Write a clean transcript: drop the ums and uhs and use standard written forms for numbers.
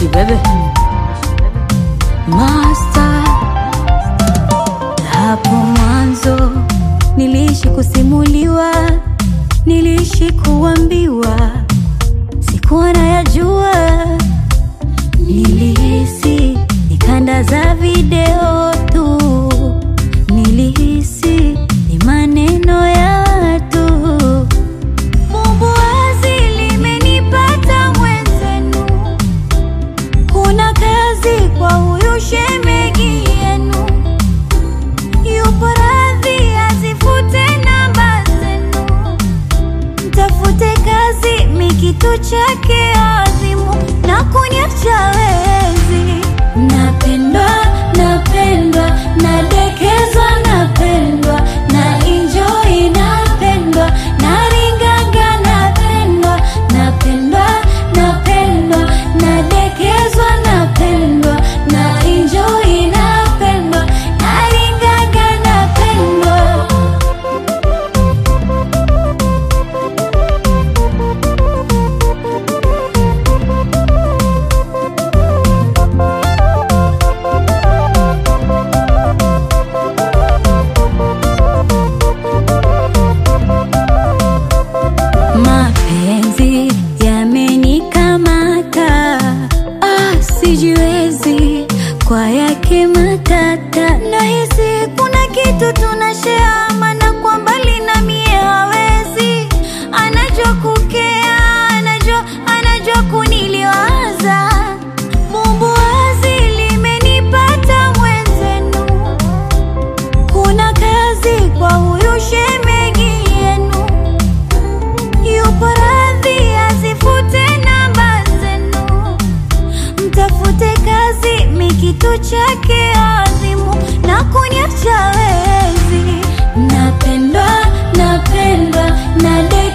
bebe master. Hapo mwanzo niliishi kusimuliwa, niliishi kuambiwa, sikuwa nayajua. Nilihisi ni kanda za video tu, nilihisi ni maneno ya watu. Bumbuazi limenipata mwenzenu, kuna kazi kwa huyu shemegi yenu, yupo radhi azifute namba zenu. Mtafute kazi mikitu chake adhimu, na kuniacha wezi. Napendwa, napendwa, nadekezwa, napendwa, na enjoy, napendwa, naringaga, napendwa, napendwa, napendwa, nadekezwa, napendwa, na enjoy, napendwa, naringaga, napendwa. Mapenzi yamenikamata, sijiwezi kwa yake matata. Nahisi kuna kitu tunashare, maana kwa mbali na mie hawezi. Anajua kukea, anajua kuniliwaza. Bumbuazi limenipata mwenzenu, kuna kazi kwa huyu shemegi yenu, yupo radhi azifute namba zenu. Mtafute kazi mikitu chake adhimu, na kuniacha wezi. Napendwa, napendwa,